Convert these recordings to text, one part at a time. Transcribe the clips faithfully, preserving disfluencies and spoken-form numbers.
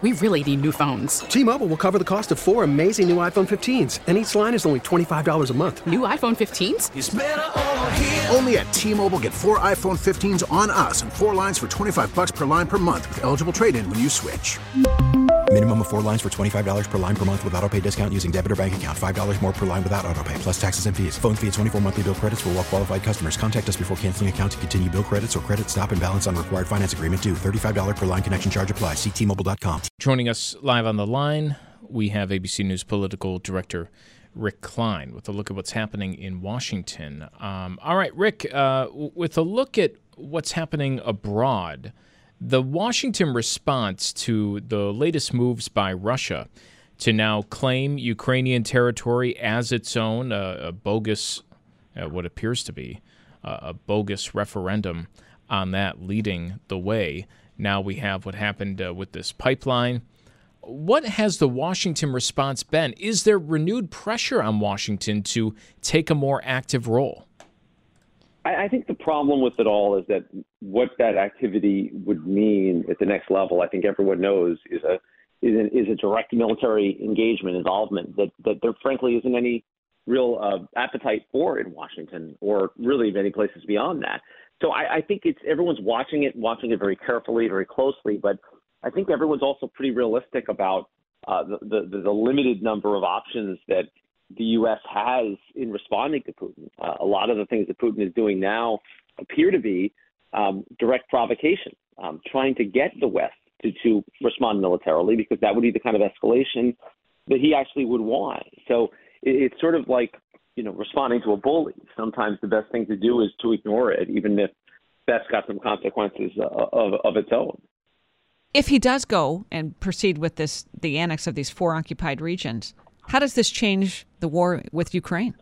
We really need new phones. T-Mobile will cover the cost of four amazing new iPhone fifteens, and each line is only twenty-five dollars a month. New iPhone fifteens? It's better over here. Only at T-Mobile, get four iPhone fifteens on us and four lines for twenty-five dollars per line per month with eligible trade-in when you switch. Minimum of four lines for twenty-five dollars per line per month with autopay discount using debit or bank account. five dollars more per line without autopay, plus taxes and fees. Phone fee at twenty-four monthly bill credits for well-qualified customers. Contact us before canceling account to continue bill credits or credit stop and balance on required finance agreement due. thirty-five dollars per line connection charge applies. See T Mobile dot com. Joining us live on the line, we have A B C News political director Rick Klein with a look at what's happening in Washington. Um, all right, Rick, uh, with a look at what's happening abroad, the Washington response to the latest moves by Russia to now claim Ukrainian territory as its own, uh, a bogus, uh, what appears to be uh, a bogus referendum on that leading the way. Now we have what happened uh, with this pipeline. What has the Washington response been? Is there renewed pressure on Washington to take a more active role? I think the problem with it all is that what that activity would mean at the next level, I think everyone knows, is a is a, is a direct military engagement, involvement that, that there frankly isn't any real uh, appetite for in Washington or really many places beyond that. So I, I think it's everyone's watching it, watching it very carefully, very closely. But I think everyone's also pretty realistic about uh, the, the, the limited number of options that the U S has in responding to Putin. Uh, a lot of the things that Putin is doing now appear to be um, direct provocation, um, trying to get the West to, to respond militarily, because that would be the kind of escalation that he actually would want. So it, it's sort of like, you know, responding to a bully. Sometimes the best thing to do is to ignore it, even if that's got some consequences uh, of, of its own. If he does go and proceed with this, the annex of these four occupied regions, how does this change the war with Ukraine?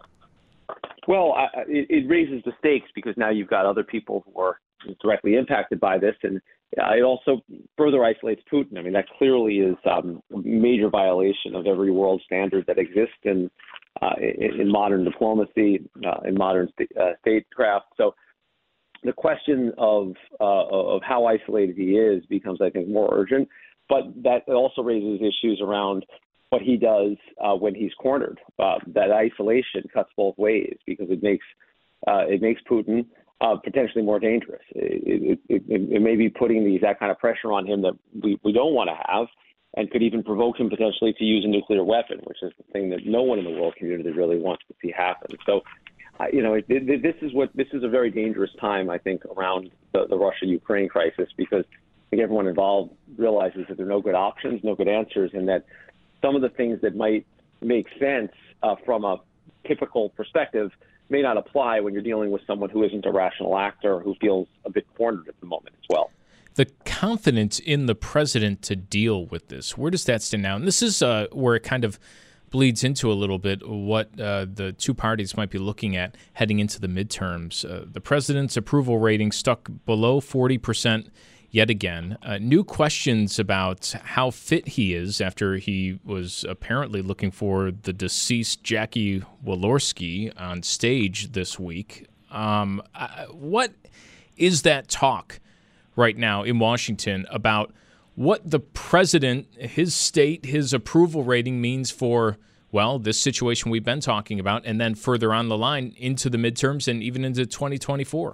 Well, I, it, it raises the stakes because now you've got other people who are directly impacted by this, and uh, it also further isolates Putin. I mean, that clearly is um, a major violation of every world standard that exists in uh, in, in modern diplomacy, uh, in modern st- uh, statecraft. So the question of uh, of how isolated he is becomes, I think, more urgent. But that also raises issues around what he does uh, when he's cornered. Uh, that isolation cuts both ways because it makes uh, it makes Putin uh, potentially more dangerous. It, it, it, it may be putting the exact kind of pressure on him that we, we don't want to have, and could even provoke him potentially to use a nuclear weapon, which is the thing that no one in the world community really wants to see happen. So, uh, you know, it, it, this is what this is a very dangerous time, I think, around the, the Russia-Ukraine crisis, because I think everyone involved realizes that there are no good options, no good answers, and that some of the things that might make sense uh, from a typical perspective may not apply when you're dealing with someone who isn't a rational actor, who feels a bit cornered at the moment as well. The confidence in the president to deal with this, where does that stand now? And this is uh, where it kind of bleeds into a little bit what uh, the two parties might be looking at heading into the midterms. Uh, the president's approval rating stuck below forty percent yet again. Uh, new questions about how fit he is after he was apparently looking for the deceased Jackie Walorski on stage this week. Um, uh, what is that talk right now in Washington about what the president, his state, his approval rating means for, well, this situation we've been talking about, and then further on the line into the midterms and even into twenty twenty-four?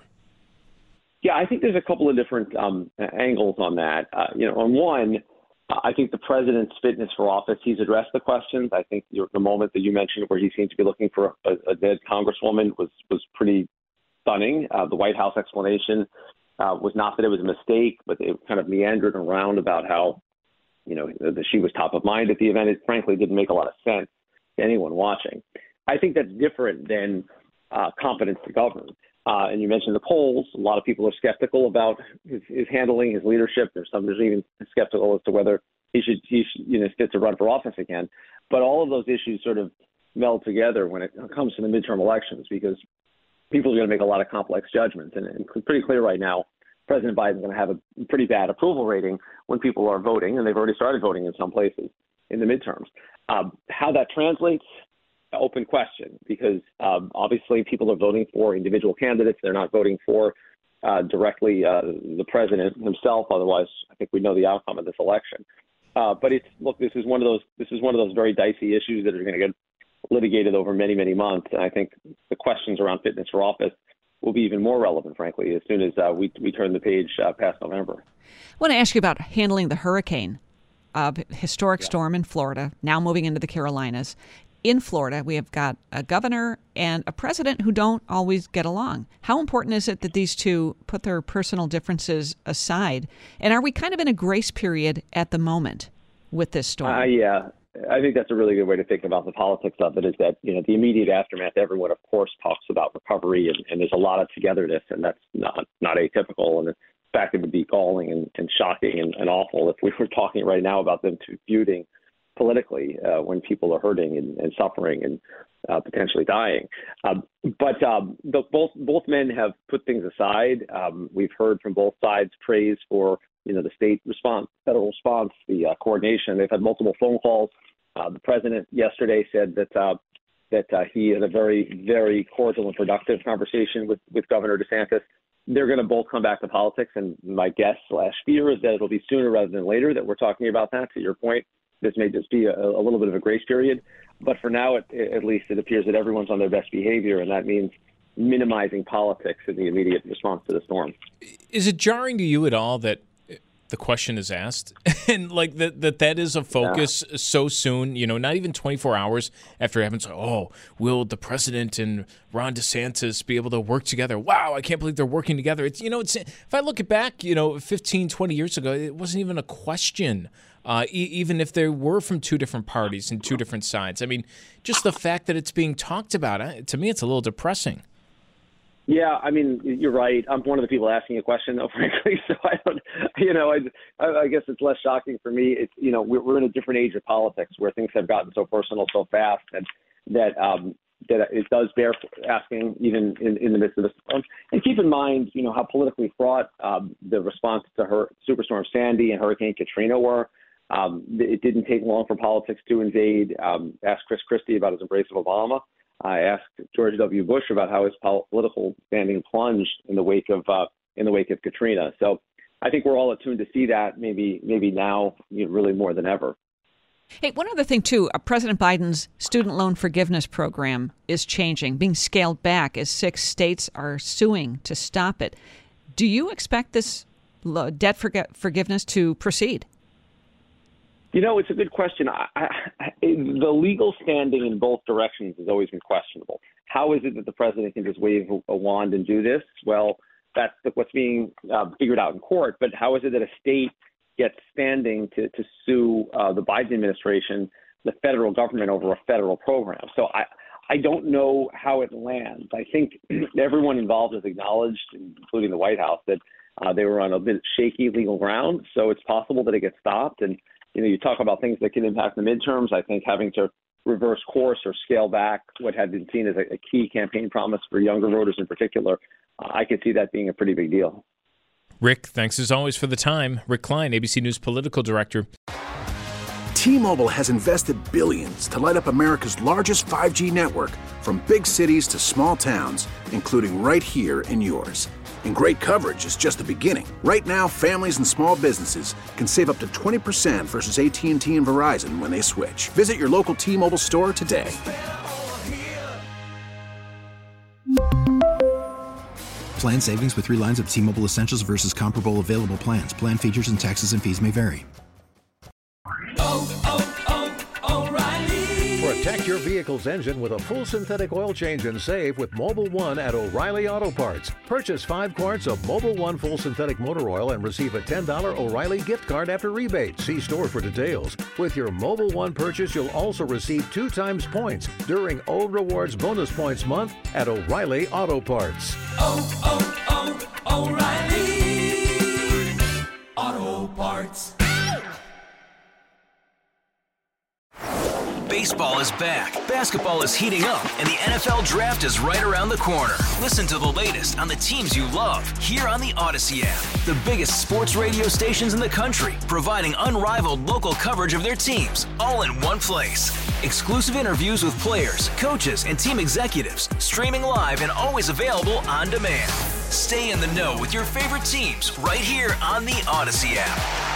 Yeah, I think there's a couple of different um, angles on that. Uh, you know, on one, I think the president's fitness for office, he's addressed the questions. I think the moment that you mentioned where he seemed to be looking for a, a dead congresswoman was, was pretty stunning. Uh, the White House explanation uh, was not that it was a mistake, but it kind of meandered around about how, you know, that she was top of mind at the event. It frankly didn't make a lot of sense to anyone watching. I think that's different than uh, competence to govern. Uh, and you mentioned the polls. A lot of people are skeptical about his, his handling, his leadership. There's some who's even skeptical as to whether he should, he should, you know, fit to run for office again. But all of those issues sort of meld together when it comes to the midterm elections, because people are going to make a lot of complex judgments. And it's pretty clear right now, President Biden's going to have a pretty bad approval rating when people are voting, and they've already started voting in some places in the midterms. Um, how that translates, open question, because um, obviously people are voting for individual candidates. They're not voting for uh, directly uh, the president himself. Otherwise, I think we know the outcome of this election. Uh, but it's look, this is one of those this is one of those very dicey issues that are going to get litigated over many, many months. And I think the questions around fitness for office will be even more relevant, frankly, as soon as uh, we we turn the page uh, past November. I want to ask you about handling the hurricane, uh, historic yeah. storm in Florida, now moving into the Carolinas. In Florida, we have got a governor and a president who don't always get along. How important is it that these two put their personal differences aside? And are we kind of in a grace period at the moment with this storm? Uh, yeah, I think that's a really good way to think about the politics of it, is that, you know, the immediate aftermath, everyone, of course, talks about recovery, and, and there's a lot of togetherness, and that's not, not atypical. And in fact, it would be galling and, and shocking and, and awful if we were talking right now about them two feuding politically uh, when people are hurting and, and suffering and uh, potentially dying. Um, but um, the, both both men have put things aside. Um, we've heard from both sides praise for, you know, the state response, federal response, the uh, coordination. They've had multiple phone calls. Uh, the president yesterday said that uh, that uh, he had a very, very cordial and productive conversation with, with Governor DeSantis. They're going to both come back to politics, and my guess slash fear is that it'll be sooner rather than later that we're talking about that. To your point, this may just be a, a little bit of a grace period. But for now, it, at least, it appears that everyone's on their best behavior, and that means minimizing politics in the immediate response to the storm. Is it jarring to you at all that the question is asked and like that, that that is a focus yeah. so soon, you know, not even twenty-four hours after it happens? Oh, will the president and Ron DeSantis be able to work together? Wow, I can't believe they're working together. It's, you know, it's, if I look it back, you know, fifteen, twenty years ago, it wasn't even a question. Uh, e- even if they were from two different parties and two different sides. I mean, just the fact that it's being talked about, uh, to me, it's a little depressing. Yeah, I mean, you're right. I'm one of the people asking a question, though, frankly. So I don't, you know, I, I guess it's less shocking for me. It's, you know, we're, we're in a different age of politics where things have gotten so personal so fast, and that um, that it does bear asking, even in, in the midst of this. And keep in mind, you know, how politically fraught um, the response to her Superstorm Sandy and Hurricane Katrina were. Um, it didn't take long for politics to invade. Um, ask Chris Christie about his embrace of Obama. I asked George W. Bush about how his political standing plunged in the wake of uh, in the wake of Katrina. So I think we're all attuned to see that maybe maybe now, you know, really more than ever. Hey, one other thing, too. Uh, President Biden's student loan forgiveness program is changing, being scaled back as six states are suing to stop it. Do you expect this debt forg- forgiveness to proceed? You know, it's a good question. I, I, the legal standing in both directions has always been questionable. How is it that the president can just wave a wand and do this? Well, that's the, what's being uh, figured out in court. But how is it that a state gets standing to, to sue uh, the Biden administration, the federal government, over a federal program? So I, I don't know how it lands. I think everyone involved has acknowledged, including the White House, that uh, they were on a bit shaky legal ground. So it's possible that it gets stopped. And you know, you talk about things that can impact the midterms. I think having to reverse course or scale back what had been seen as a, a key campaign promise for younger voters in particular, uh, I could see that being a pretty big deal. Rick, thanks as always for the time. Rick Klein, A B C News political director. T-Mobile has invested billions to light up America's largest five G network, from big cities to small towns, including right here in yours. And great coverage is just the beginning. Right now, families and small businesses can save up to twenty percent versus A T and T and Verizon when they switch. Visit your local T-Mobile store today. Plan savings with three lines of T-Mobile Essentials versus comparable available plans. Plan features and taxes and fees may vary. Oh, oh, oh, O'Reilly. Protect your vehicle's engine with a full synthetic oil change and save with Mobil one at O'Reilly Auto Parts. Purchase five quarts of Mobil one full synthetic motor oil and receive a ten dollars O'Reilly gift card after rebate. See store for details. With your Mobil one purchase, you'll also receive two times points during O Rewards Bonus Points Month at O'Reilly Auto Parts. Oh, oh, oh, O'Reilly Auto Parts. Baseball is back, basketball is heating up, and the N F L Draft is right around the corner. Listen to the latest on the teams you love here on the Odyssey app. The biggest sports radio stations in the country, providing unrivaled local coverage of their teams, all in one place. Exclusive interviews with players, coaches, and team executives, streaming live and always available on demand. Stay in the know with your favorite teams right here on the Odyssey app.